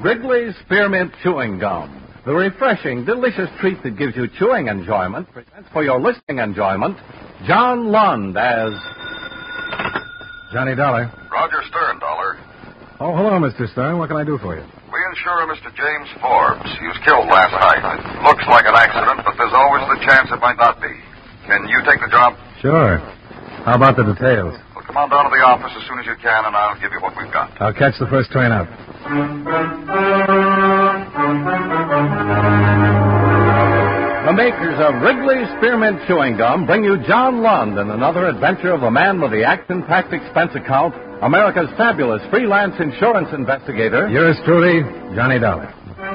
Wrigley's Spearmint Chewing Gum. The refreshing, delicious treat that gives you chewing enjoyment presents for your listening enjoyment John Lund as Johnny Dollar. Roger Stern, Dollar. Oh, hello, Mr. Stern. What can I do for you? We insure Mr. James Forbes. He was killed last night. It looks like an accident, but there's always the chance it might not be. Can you take the job? Sure. How about the details? Well, come on down to the office as soon as you can, and I'll give you what we've got. I'll catch the first train up. the makers of Wrigley's Spearmint Chewing Gum bring you John Lund in another adventure of a man with the action-packed expense account, America's fabulous freelance insurance investigator. Yours truly, Johnny Dollar.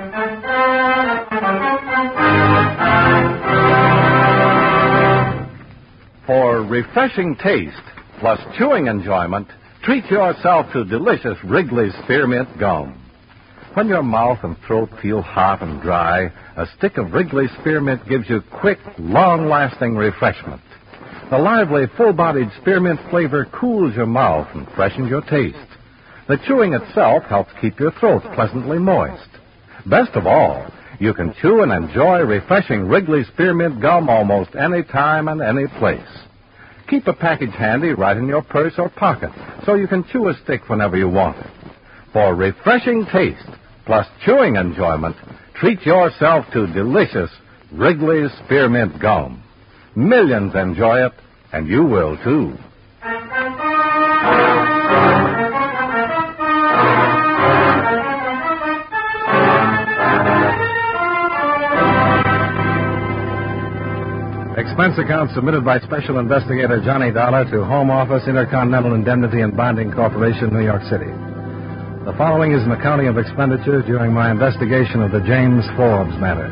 For refreshing taste plus chewing enjoyment, treat yourself to delicious Wrigley's Spearmint Gum. When your mouth and throat feel hot and dry, a stick of Wrigley's Spearmint gives you quick, long-lasting refreshment. The lively, full-bodied spearmint flavor cools your mouth and freshens your taste. The chewing itself helps keep your throat pleasantly moist. Best of all, you can chew and enjoy refreshing Wrigley's Spearmint Gum almost any time and any place. Keep a package handy right in your purse or pocket so you can chew a stick whenever you want it. For refreshing taste plus chewing enjoyment, treat yourself to delicious Wrigley's Spearmint Gum. Millions enjoy it, and you will too. Expense account submitted by Special Investigator Johnny Dollar to Home Office, Intercontinental Indemnity and Bonding Corporation, New York City. The following is an accounting of expenditures during my investigation of the James Forbes matter.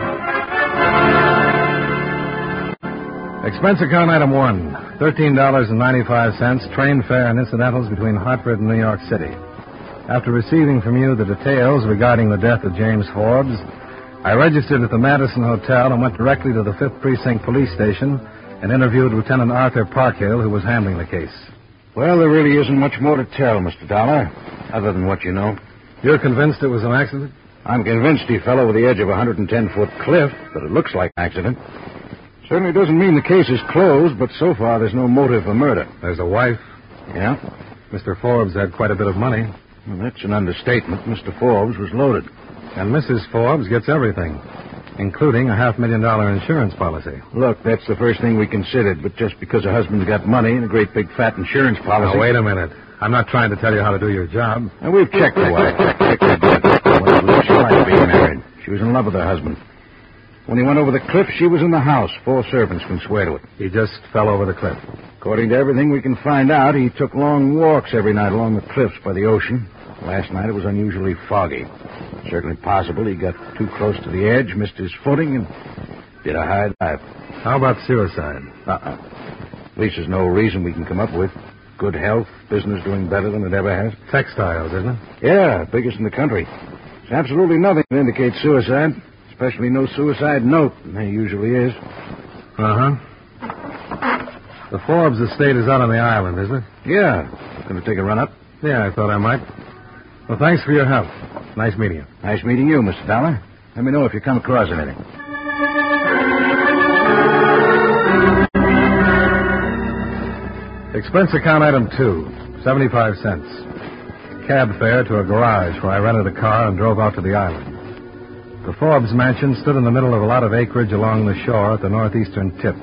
Expense account item 1, $13.95, train fare and incidentals between Hartford and New York City. After receiving from you the details regarding the death of James Forbes, I registered at the Madison Hotel and went directly to the 5th Precinct Police Station and interviewed Lieutenant Arthur Parkhill, who was handling the case. Well, there really isn't much more to tell, Mr. Dollar, other than what you know. You're convinced it was an accident? I'm convinced he fell over the edge of a 110-foot cliff, but it looks like an accident. Certainly doesn't mean the case is closed, but so far there's no motive for murder. There's a wife. Yeah? Mr. Forbes had quite a bit of money. Well, that's an understatement. Mr. Forbes was loaded. And Mrs. Forbes gets everything, including a $500,000 insurance policy. Look, that's the first thing we considered, but just because a husband's got money and a great big fat insurance policy... Now, wait a minute. I'm not trying to tell you how to do your job. And we've checked the wife. Checked her death. Well, she liked being married. She was in love with her husband. When he went over the cliff, she was in the house. 4 servants can swear to it. He just fell over the cliff. According to everything we can find out, he took long walks every night along the cliffs by the ocean. Last night it was unusually foggy. Certainly possible he got too close to the edge, missed his footing, and did a high dive. How about suicide? At least there's no reason we can come up with. Good health, business doing better than it ever has. Textiles, isn't it? Yeah, biggest in the country. There's absolutely nothing that indicates suicide, especially no suicide note, and there usually is. Uh-huh. The Forbes estate is out on the island, isn't it? Yeah. Going to take a run up? Yeah, I thought I might. Well, thanks for your help. Nice meeting you. Nice meeting you, Mr. Dollar. Let me know if you come across anything. Expense account item 2, 75 cents. Cab fare to a garage where I rented a car and drove out to the island. The Forbes mansion stood in the middle of a lot of acreage along the shore at the northeastern tip.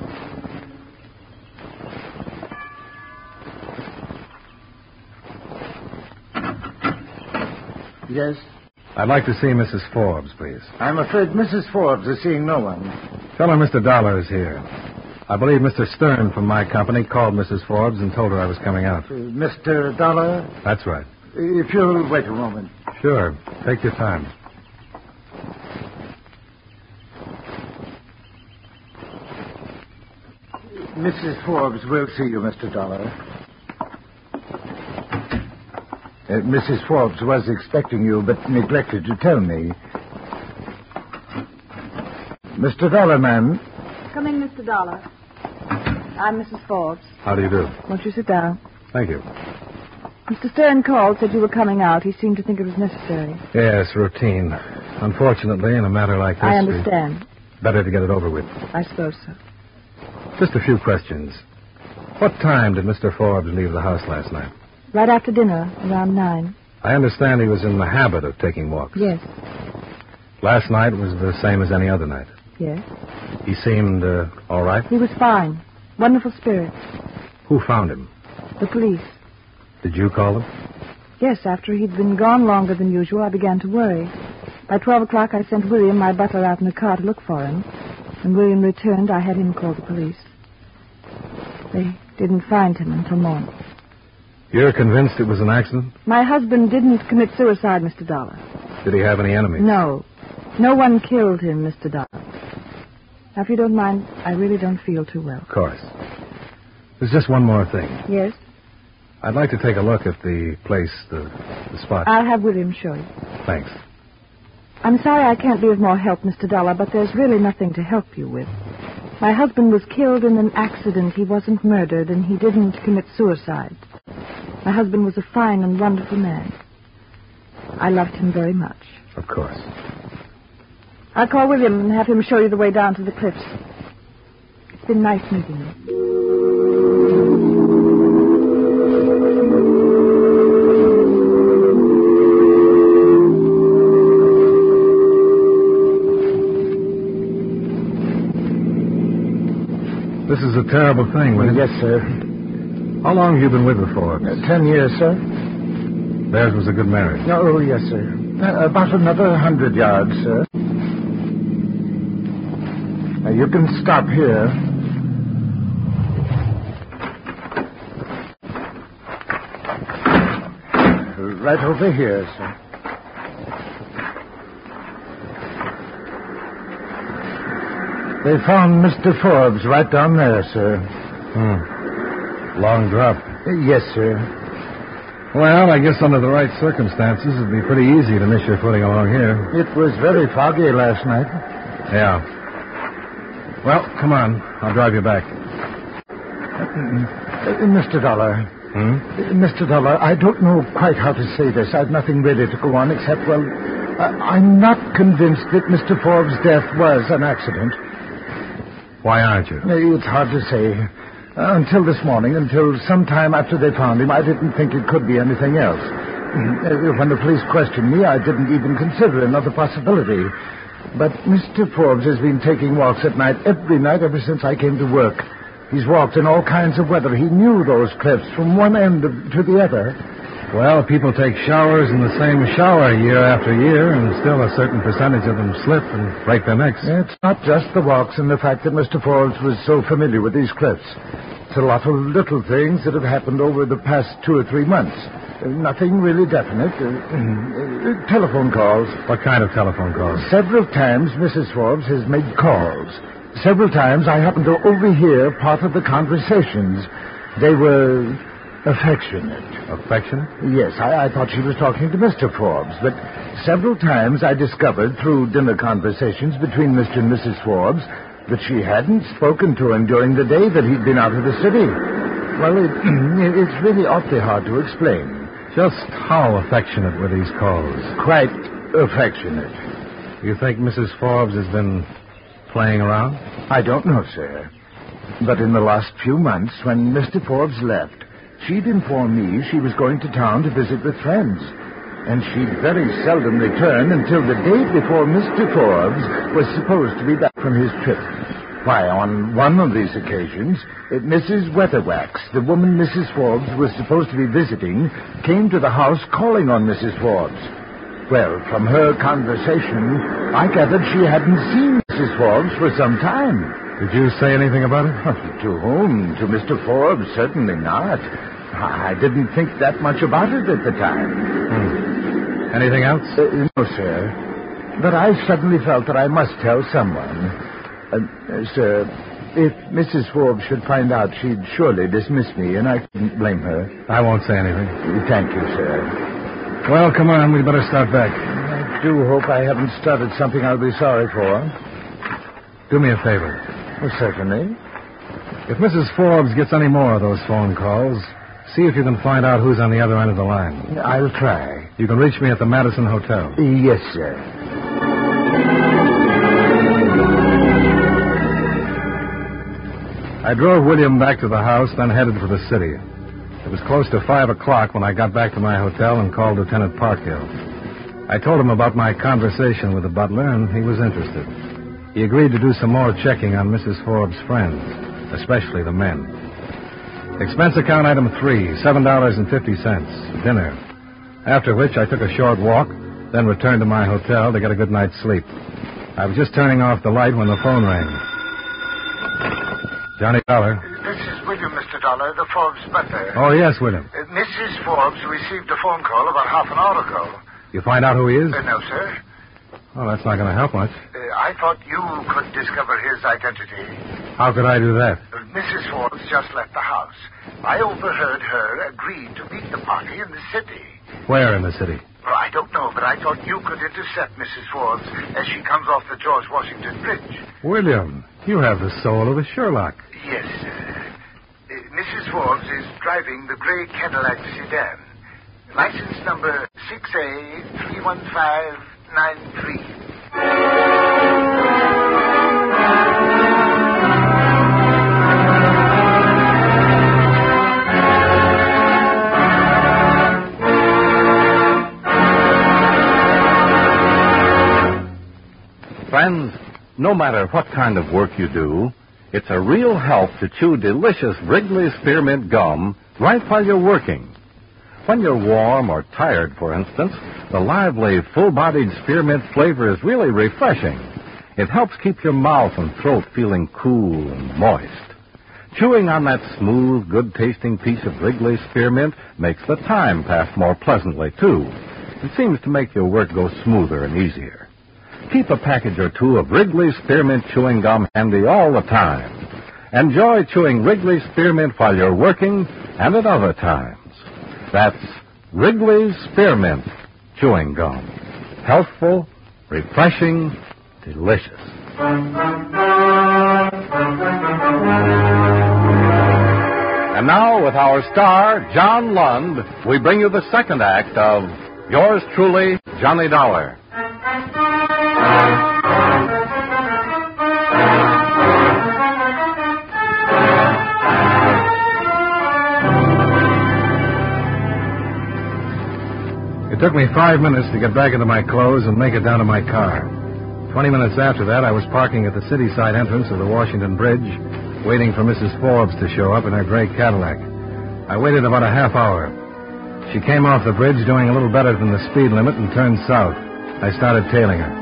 Yes? I'd like to see Mrs. Forbes, please. I'm afraid Mrs. Forbes is seeing no one. Tell her Mr. Dollar is here. I believe Mr. Stern from my company called Mrs. Forbes and told her I was coming out. Mr. Dollar? That's right. If you'll wait a moment. Sure. Take your time. Mrs. Forbes will see you, Mr. Dollar. Mrs. Forbes was expecting you, but neglected to tell me. Mr. Dollar, ma'am. Come in, Mr. Dollar. I'm Mrs. Forbes. How do you do? Won't you sit down? Thank you. Mr. Stern called, said you were coming out. He seemed to think it was necessary. Yes, routine. Unfortunately, in a matter like this... I understand. Better to get it over with. I suppose so. Just a few questions. What time did Mr. Forbes leave the house last night? Right after dinner, around 9. I understand he was in the habit of taking walks. Yes. Last night was the same as any other night. Yes. He seemed all right? He was fine. Wonderful spirits. Who found him? The police. Did you call them? Yes, after he'd been gone longer than usual, I began to worry. By 12 o'clock, I sent William, my butler, out in a car to look for him. When William returned, I had him call the police. They didn't find him until morning. You're convinced it was an accident? My husband didn't commit suicide, Mr. Dollar. Did he have any enemies? No. No one killed him, Mr. Dollar. Now, if you don't mind, I really don't feel too well. Of course. There's just one more thing. Yes? I'd like to take a look at the place, the spot. I'll have William show you. Thanks. I'm sorry I can't be of more help, Mr. Dollar, but there's really nothing to help you with. My husband was killed in an accident. He wasn't murdered, and he didn't commit suicide. My husband was a fine and wonderful man. I loved him very much. Of course. I'll call William and have him show you the way down to the cliffs. It's been nice meeting you. This is a terrible thing, William. Yes, sir. How long have you been with the Forbes? 10 years, sir. Theirs was a good marriage. Oh, yes, sir. About another 100 yards, sir. You can stop here. Right over here, sir. They found Mr. Forbes right down there, sir. Long drop. Yes, sir. Well, I guess under the right circumstances, it'd be pretty easy to miss your footing along here. It was very foggy last night. Yeah. Well, come on. I'll drive you back. Mr. Dollar. Mr. Dollar, I don't know quite how to say this. I've nothing ready to go on except, well, I'm not convinced that Mr. Forbes' death was an accident. Why aren't you? It's hard to say. Until this morning, until sometime after they found him, I didn't think it could be anything else. When the police questioned me, I didn't even consider another possibility. But Mr. Forbes has been taking walks at night, every night, ever since I came to work. He's walked in all kinds of weather. He knew those cliffs from one end to the other. Well, people take showers in the same shower year after year, and still a certain percentage of them slip and break their necks. It's not just the walks and the fact that Mr. Forbes was so familiar with these cliffs. It's a lot of little things that have happened over the past 2 or 3 months. Nothing really definite. Telephone calls. What kind of telephone calls? Several times Mrs. Forbes has made calls. Several times I happened to overhear part of the conversations. They were affectionate. Affectionate? Yes, I thought she was talking to Mr. Forbes, but several times I discovered through dinner conversations between Mr. and Mrs. Forbes that she hadn't spoken to him during the day that he'd been out of the city. Well, it's really awfully hard to explain. Just how affectionate were these calls? Quite affectionate. You think Mrs. Forbes has been playing around? I don't know, sir. But in the last few months, when Mr. Forbes left, she'd informed me she was going to town to visit with friends. And she'd very seldom return until the day before Mr. Forbes was supposed to be back from his trip. Why, on one of these occasions, Mrs. Weatherwax, the woman Mrs. Forbes was supposed to be visiting, came to the house calling on Mrs. Forbes. Well, from her conversation, I gathered she hadn't seen Mrs. Forbes for some time. Did you say anything about it? To whom? To Mr. Forbes? Certainly not. I didn't think that much about it at the time. Anything else? No, sir. But I suddenly felt that I must tell someone. Sir, if Mrs. Forbes should find out, she'd surely dismiss me, and I couldn't blame her. I won't say anything. Thank you, sir. Well, come on. We'd better start back. I do hope I haven't started something I'll be sorry for. Do me a favor. Well, certainly. If Mrs. Forbes gets any more of those phone calls, See if you can find out who's on the other end of the line. I'll try. You can reach me at the Madison Hotel. Yes, sir. I drove William back to the house, then headed for the city. It was close to 5 o'clock when I got back to my hotel and called Lieutenant Parkhill. I told him about my conversation with the butler, and he was interested. He agreed to do some more checking on Mrs. Forbes' friends, especially the men. Expense account item 3, $7.50, dinner. After which I took a short walk, then returned to my hotel to get a good night's sleep. I was just turning off the light when the phone rang. Johnny Dollar. This is William, Mr. Dollar, the Forbes butler. Oh, yes, William. Mrs. Forbes received a phone call about half an hour ago. You find out who he is? No, sir. Oh, that's not going to help much. I thought you could discover his identity. How could I do that? Mrs. Forbes just left the house. I overheard her agreeing to meet the party in the city. Where in the city? Well, I don't know, but I thought you could intercept Mrs. Forbes as she comes off the George Washington Bridge. William, you have the soul of a Sherlock. Yes, sir. Mrs. Forbes is driving the gray Cadillac sedan. License number 6A31593. Friends, no matter what kind of work you do, it's a real help to chew delicious Wrigley's Spearmint Gum right while you're working. When you're warm or tired, for instance, the lively, full-bodied spearmint flavor is really refreshing. It helps keep your mouth and throat feeling cool and moist. Chewing on that smooth, good-tasting piece of Wrigley's Spearmint makes the time pass more pleasantly, too. It seems to make your work go smoother and easier. Keep a package or two of Wrigley's Spearmint Chewing Gum handy all the time. Enjoy chewing Wrigley's Spearmint while you're working and at other times. That's Wrigley's Spearmint Chewing Gum. Healthful, refreshing, delicious. And now, with our star, John Lund, we bring you the second act of Yours Truly, Johnny Dollar. It took me 5 minutes to get back into my clothes and make it down to my car. 20 minutes after that, I was parking at the city-side entrance of the Washington Bridge, waiting for Mrs. Forbes to show up in her gray Cadillac. I waited about a half hour. She came off the bridge doing a little better than the speed limit and turned south. I started tailing her.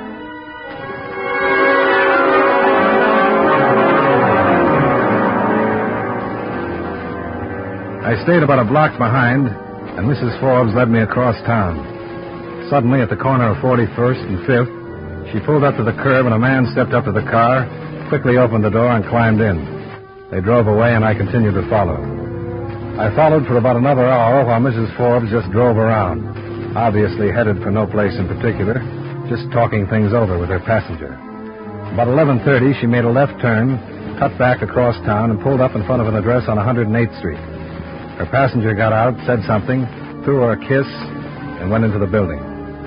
I stayed about a block behind, and Mrs. Forbes led me across town. Suddenly, at the corner of 41st and 5th, she pulled up to the curb, and a man stepped up to the car, quickly opened the door, and climbed in. They drove away, and I continued to follow. I followed for about another hour while Mrs. Forbes just drove around, obviously headed for no place in particular, just talking things over with her passenger. About 11:30, she made a left turn, cut back across town, and pulled up in front of an address on 108th Street. Her passenger got out, said something, threw her a kiss, and went into the building.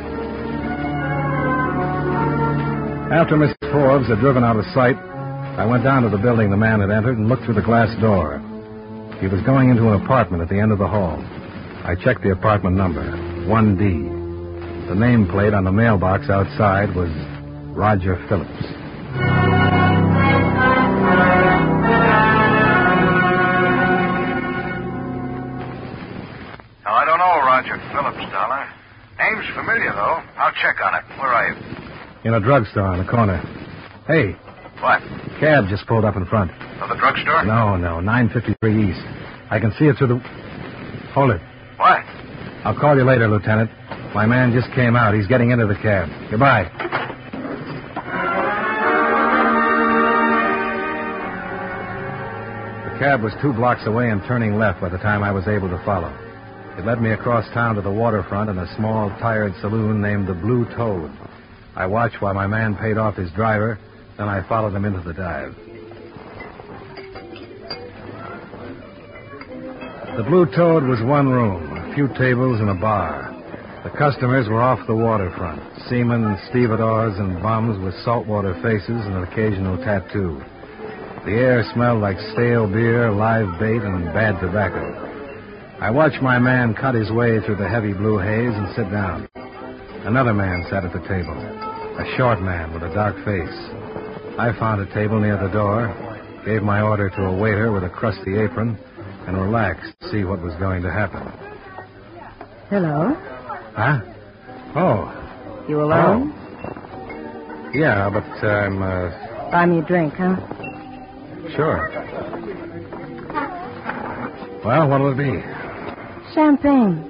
After Mrs. Forbes had driven out of sight, I went down to the building the man had entered and looked through the glass door. He was going into an apartment at the end of the hall. I checked the apartment number, 1D. The nameplate on the mailbox outside was Roger Phillips. Now, I don't know Roger Phillips, Dollar. Name's familiar, though. I'll check on it. Where are you? In a drugstore on the corner. Hey, What? cab just pulled up in front. Of the drugstore? No, 953 East. I can see it through the... Hold it. What? I'll call you later, Lieutenant. My man just came out. He's getting into the cab. Goodbye. The cab was 2 blocks away and turning left by the time I was able to follow. It led me across town to the waterfront in a small, tired saloon named the Blue Toad. I watched while my man paid off his driver, then I followed him into the dive. The Blue Toad was one room, a few tables and a bar. The customers were off the waterfront, seamen, stevedores, and bums with saltwater faces and an occasional tattoo. The air smelled like stale beer, live bait, and bad tobacco. I watched my man cut his way through the heavy blue haze and sit down. Another man sat at the table, a short man with a dark face. I found a table near the door, gave my order to a waiter with a crusty apron, and relaxed to see what was going to happen. Hello? Huh? Oh. You alone? Oh. Yeah, but Buy me a drink, huh? Sure. Well, what'll it be? Champagne.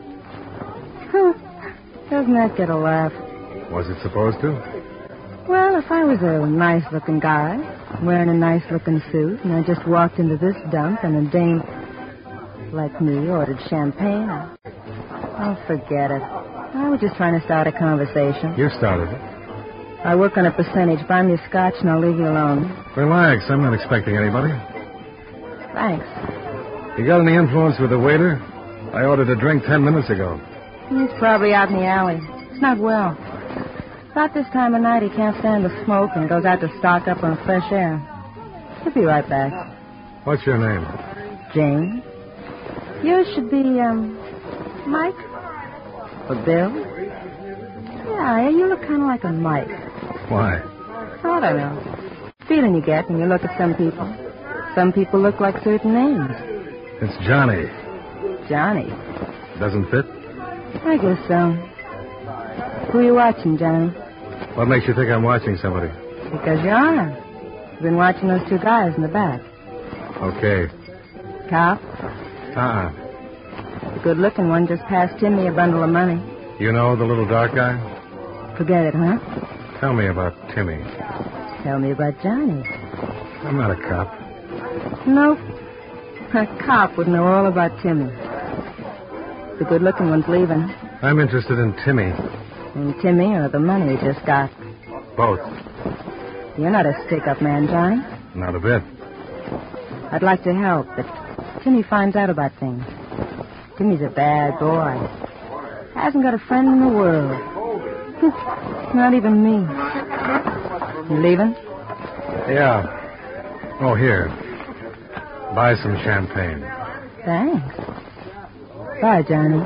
Doesn't that get a laugh? Was it supposed to? Well, if I was a nice-looking guy, wearing a nice-looking suit, and I just walked into this dump and a dame like me ordered champagne, oh, forget it. I was just trying to start a conversation. You started it. I work on a percentage. Buy me a scotch and I'll leave you alone. Relax. I'm not expecting anybody. Thanks. You got any influence with the waiter? I ordered a drink 10 minutes ago. He's probably out in the alley. It's not well. About this time of night, he can't stand the smoke and goes out to stock up on fresh air. He'll be right back. What's your name? Jane. Yours should be, Mike? Or Bill? Yeah, you look kind of like a Mike. Why? I don't know. Feeling you get when you look at some people. Some people look like certain names. It's Johnny. Johnny? Doesn't fit? I guess so. Who are you watching, Johnny? What makes you think I'm watching somebody? Because you are. You've been watching those two guys in the back. Okay. Cop? Uh-uh. The good-looking one just passed Timmy a bundle of money. You know the little dark guy? Forget it, huh? Tell me about Timmy. Tell me about Johnny. I'm not a cop. Nope. A cop would know all about Timmy. The good-looking one's leaving. I'm interested in Timmy. In Timmy or the money he just got? Both. You're not a stick-up man, Johnny. Not a bit. I'd like to help, but Timmy finds out about things. Timmy's a bad boy. Hasn't got a friend in the world. Not even me. You leaving? Yeah. Oh, here. Buy some champagne. Thanks. Bye, Johnny.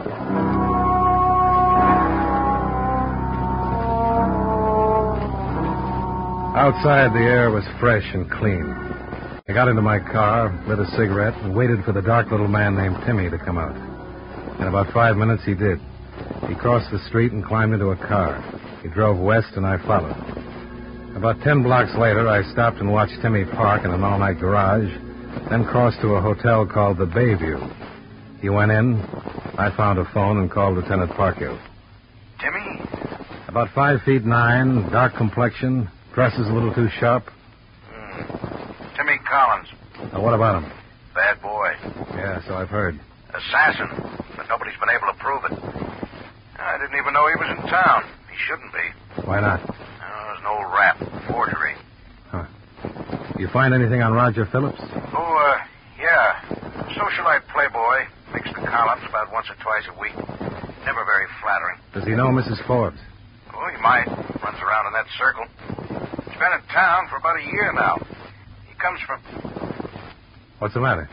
Outside, the air was fresh and clean. I got into my car, lit a cigarette, and waited for the dark little man named Timmy to come out. In about 5 minutes, he did. He crossed the street and climbed into a car. He drove west, and I followed. About 10 blocks later, I stopped and watched Timmy park in an all-night garage, then crossed to a hotel called the Bayview. He went in. I found a phone and called Lieutenant Parkhill. Timmy? About 5'9", dark complexion, dresses a little too sharp. Timmy Collins. Now, what about him? Bad boy. Yeah, so I've heard. Assassin. But nobody's been able to prove it. I didn't even know he was in town. He shouldn't be. Why not? There's an old rap. Forgery. Huh. You find anything on Roger Phillips? Oh, yeah. Socialite playboy. Makes the columns about once or twice a week. Never very flattering. Does he know Mrs. Forbes? Oh, he might. Runs around in that circle. He's been in town for about a year now. He comes from... What's the matter?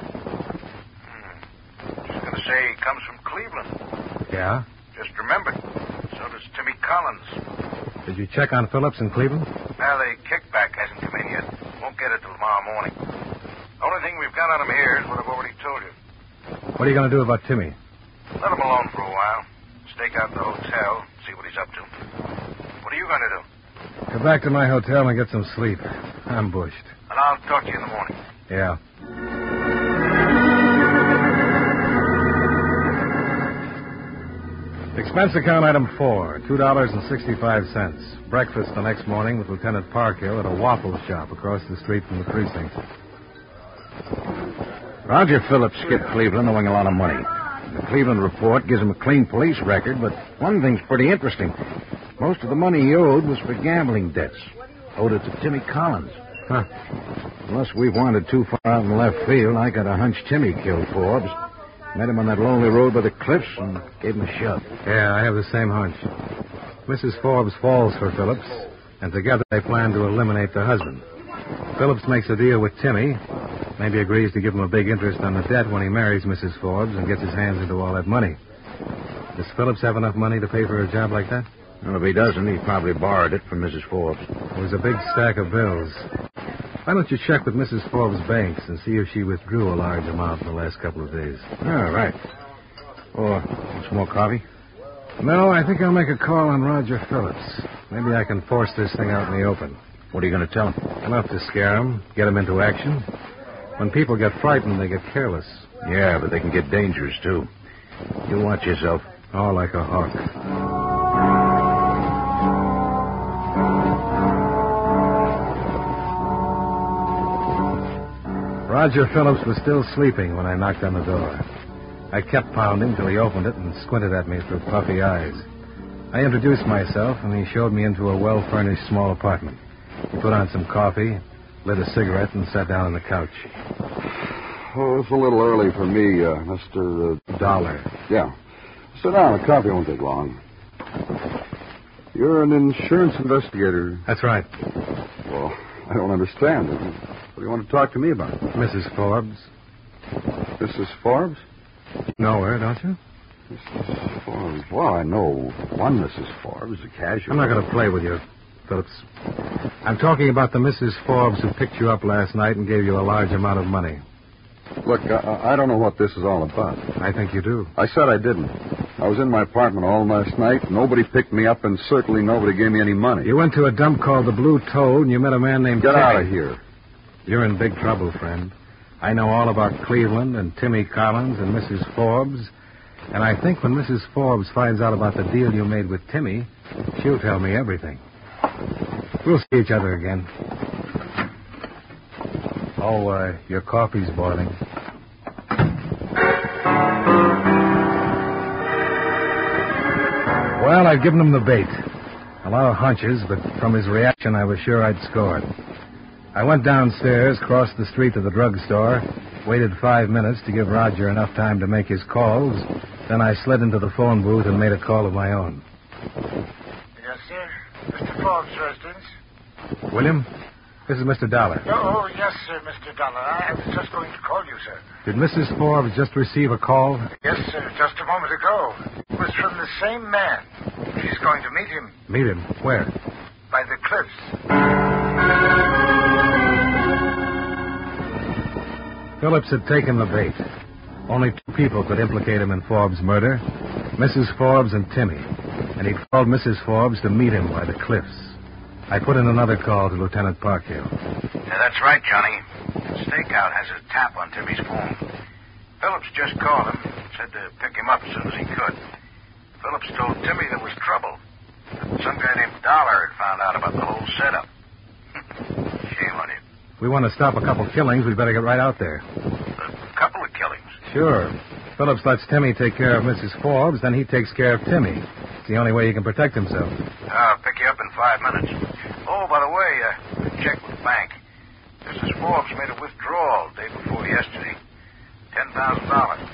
Just going to say he comes from Cleveland. Yeah? Just remembered. So does Timmy Collins. Did you check on Phillips in Cleveland? Now, the kickback hasn't come in yet. Won't get it till tomorrow morning. The only thing we've got on him here is what I've already told you. What are you going to do about Timmy? Let him alone for a while. Stake out the hotel, see what he's up to. What are you going to do? Go back to my hotel and get some sleep. I'm bushed. And I'll talk to you in the morning. Yeah. Expense account item 4, $2.65. Breakfast the next morning with Lieutenant Parkhill at a waffle shop across the street from the precinct. Roger Phillips skipped Cleveland owing a lot of money. The Cleveland report gives him a clean police record, but one thing's pretty interesting. Most of the money he owed was for gambling debts. Owed it to Timmy Collins. Huh. Unless we've wandered too far out in left field, I got a hunch Timmy killed Forbes. Met him on that lonely road by the cliffs and gave him a shove. Yeah, I have the same hunch. Mrs. Forbes falls for Phillips, and together they plan to eliminate the husband. Phillips makes a deal with Timmy. Maybe agrees to give him a big interest on the debt when he marries Mrs. Forbes and gets his hands into all that money. Does Phillips have enough money to pay for a job like that? Well, if he doesn't, he probably borrowed it from Mrs. Forbes. It was a big stack of bills. Why don't you check with Mrs. Forbes' banks and see if she withdrew a large amount in the last couple of days? Oh, right. Or some more coffee? No, I think I'll make a call on Roger Phillips. Maybe I can force this thing out in the open. What are you going to tell him? Enough to scare him, get him into action. When people get frightened, they get careless. Yeah, but they can get dangerous, too. You watch yourself. Oh, like a hawk. Roger Phillips was still sleeping when I knocked on the door. I kept pounding till he opened it and squinted at me through puffy eyes. I introduced myself, and he showed me into a well-furnished small apartment. He put on some coffee, lit a cigarette, and sat down on the couch. Oh, it's a little early for me, Mr. Dollar. Yeah. Sit down. The coffee won't take long. You're an insurance investigator. That's right. Well, I don't understand. What do you want to talk to me about? Mrs. Forbes. Mrs. Forbes? Know her, don't you? Mrs. Forbes. Well, I know one Mrs. Forbes, a casual. I'm not going to play with you, Phillips. I'm talking about the Mrs. Forbes who picked you up last night and gave you a large amount of money. Look, I don't know what this is all about. I think you do. I said I didn't. I was in my apartment all last night. Nobody picked me up, and certainly nobody gave me any money. You went to a dump called the Blue Toad, and you met a man named Get Timmy. out of here. You're in big trouble, friend. I know all about Cleveland and Timmy Collins and Mrs. Forbes. And I think when Mrs. Forbes finds out about the deal you made with Timmy, she'll tell me everything. We'll see each other again. Oh, your coffee's boiling. Well, I'd given him the bait. A lot of hunches, but from his reaction, I was sure I'd scored. I went downstairs, crossed the street to the drugstore, waited 5 minutes to give Roger enough time to make his calls. Then I slid into the phone booth and made a call of my own. Yes, sir. Mr. Forbes' residence. William, this is Mr. Dollar. Oh, yes, sir, Mr. Dollar. I was just going to call you, sir. Did Mrs. Forbes just receive a call? Yes, sir, just a moment ago. It was from the same man. She's going to meet him. Meet him? Where? By the cliffs. Phillips had taken the bait. Only 2 people could implicate him in Forbes' murder, Mrs. Forbes and Timmy. And he'd called Mrs. Forbes to meet him by the cliffs. I put in another call to Lieutenant Parkhill. Yeah, that's right, Johnny. Stakeout has a tap on Timmy's phone. Phillips just called him, said to pick him up as soon as he could. Phillips told Timmy there was trouble. That some guy named Dollar had found out about the whole setup. Shame on him. We want to stop a couple killings. We'd better get right out there. A couple of killings. Sure. Phillips lets Timmy take care of Mrs. Forbes, then he takes care of Timmy. It's the only way he can protect himself. I'll pick you up in 5 minutes. Oh, by the way, I checked with the bank. Mrs. Forbes made a withdrawal the day before yesterday. $10,000.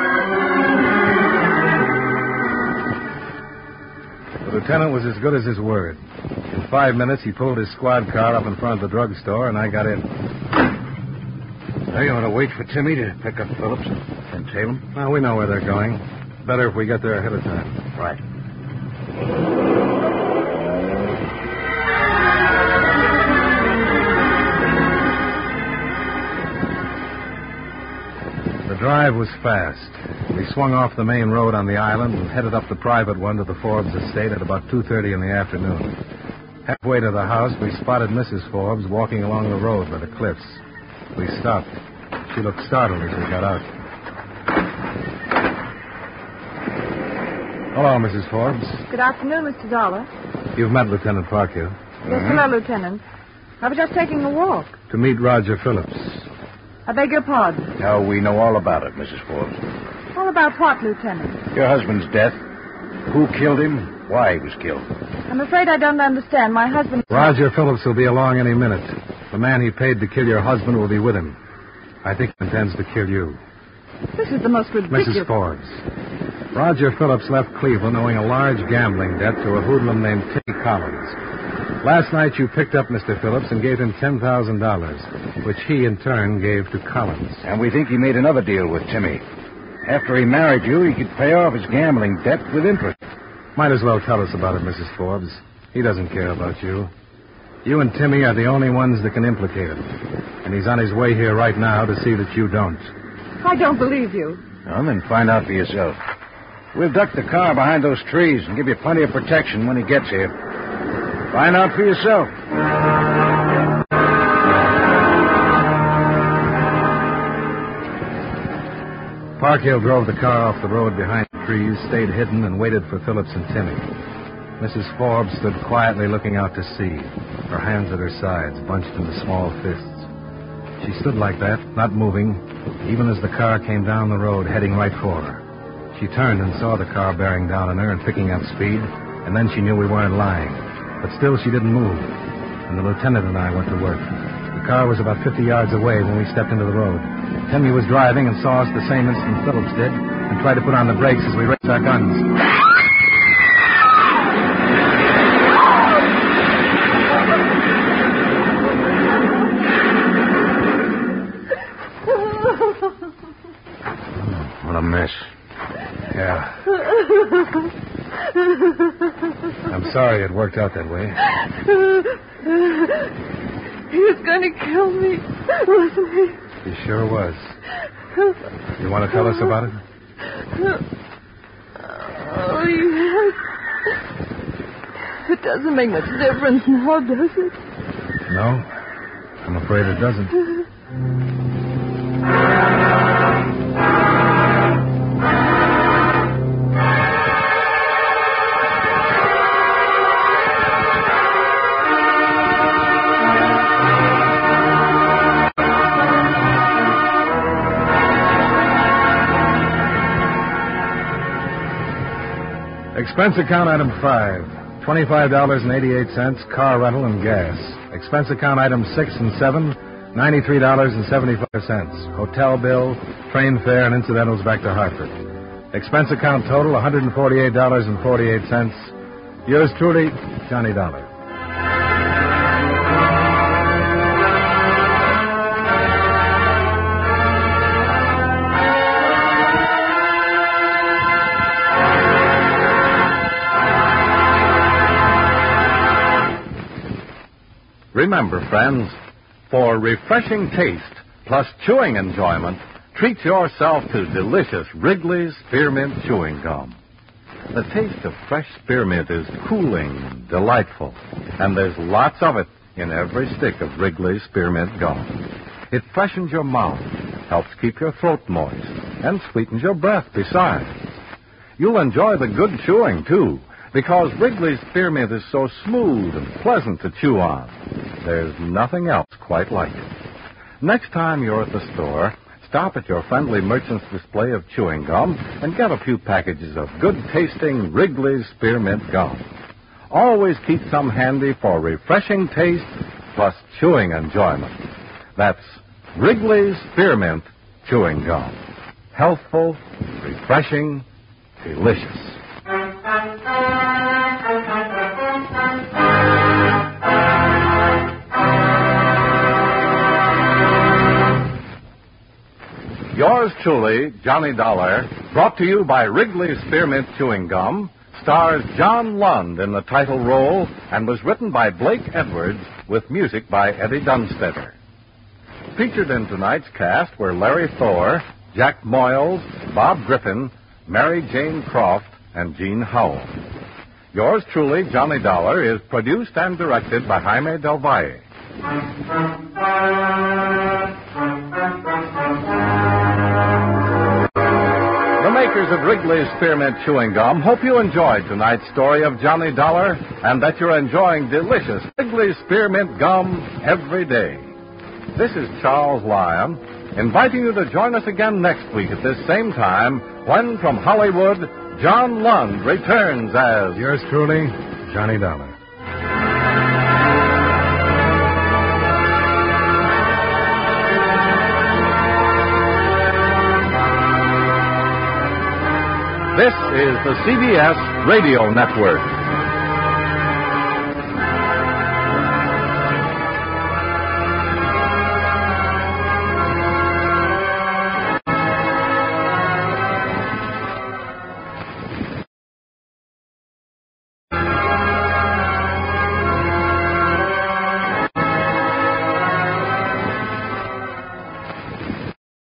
The lieutenant was as good as his word. In 5 minutes, he pulled his squad car up in front of the drugstore, and I got in. Now you want to wait for Timmy to pick up Phillips and tail him? Well, we know where they're going. Better if we get there ahead of time. Right. The drive was fast. We swung off the main road on the island and headed up the private one to the Forbes estate at about 2:30 in the afternoon. Halfway to the house, we spotted Mrs. Forbes walking along the road by the cliffs. We stopped. She looked startled as we got out. Hello, Mrs. Forbes. Good afternoon, Mr. Dollar. You've met Lieutenant Parkhill. Yes, hello, Lieutenant. I was just taking a walk. To meet Roger Phillips. I beg your pardon. Now we know all about it, Mrs. Forbes. All about what, Lieutenant? Your husband's death. Who killed him? Why he was killed. I'm afraid I don't understand. My husband... Roger Phillips will be along any minute. The man he paid to kill your husband will be with him. I think he intends to kill you. This is the most ridiculous... Mrs. Forbes, Roger Phillips left Cleveland owing a large gambling debt to a hoodlum named Timmy Collins. Last night you picked up Mr. Phillips and gave him $10,000, which he in turn gave to Collins. And we think he made another deal with Timmy. After he married you, he could pay off his gambling debt with interest. Might as well tell us about it, Mrs. Forbes. He doesn't care about you. You and Timmy are the only ones that can implicate him. And he's on his way here right now to see that you don't. I don't believe you. Well, then find out for yourself. We'll duck the car behind those trees and give you plenty of protection when he gets here. Find out for yourself. Parkhill drove the car off the road behind the trees, stayed hidden, and waited for Phillips and Timmy. Mrs. Forbes stood quietly looking out to sea, her hands at her sides, bunched into small fists. She stood like that, not moving, even as the car came down the road, heading right for her. She turned and saw the car bearing down on her and picking up speed, and then she knew we weren't lying. But still she didn't move, and the lieutenant and I went to work. The car was about 50 yards away when we stepped into the road. Timmy was driving and saw us the same instant Phillips did, and tried to put on the brakes as we raised our guns. What a mess. Yeah. I'm sorry it worked out that way. He was going to kill me, wasn't he? He sure was. You want to tell us about it? Oh, yes. It doesn't make much difference now, does it? No, I'm afraid it doesn't. Expense account item 5, $25.88, car rental and gas. Expense account items 6 and 7, $93.75. Hotel bill, train fare, and incidentals back to Hartford. Expense account total, $148.48. Yours truly, Johnny Dollar. Remember, friends, for refreshing taste plus chewing enjoyment, treat yourself to delicious Wrigley's Spearmint Chewing Gum. The taste of fresh spearmint is cooling, delightful, and there's lots of it in every stick of Wrigley's Spearmint Gum. It freshens your mouth, helps keep your throat moist, and sweetens your breath besides. You'll enjoy the good chewing, too, because Wrigley's Spearmint is so smooth and pleasant to chew on. There's nothing else quite like it. Next time you're at the store, stop at your friendly merchant's display of chewing gum and get a few packages of good-tasting Wrigley's Spearmint Gum. Always keep some handy for refreshing taste plus chewing enjoyment. That's Wrigley's Spearmint Chewing Gum. Healthful, refreshing, delicious. Yours truly, Johnny Dollar, brought to you by Wrigley's Spearmint Chewing Gum, stars John Lund in the title role and was written by Blake Edwards with music by Eddie Dunstetter. Featured in tonight's cast were Larry Thor, Jack Moyles, Bob Griffin, Mary Jane Croft, and Gene Howell. Yours truly, Johnny Dollar, is produced and directed by Jaime Del Valle. The makers of Wrigley's Spearmint Chewing Gum hope you enjoyed tonight's story of Johnny Dollar and that you're enjoying delicious Wrigley's Spearmint Gum every day. This is Charles Lyon, inviting you to join us again next week at this same time when, from Hollywood, John Lund returns as... Yours truly, Johnny Dollar. is the CBS Radio Network.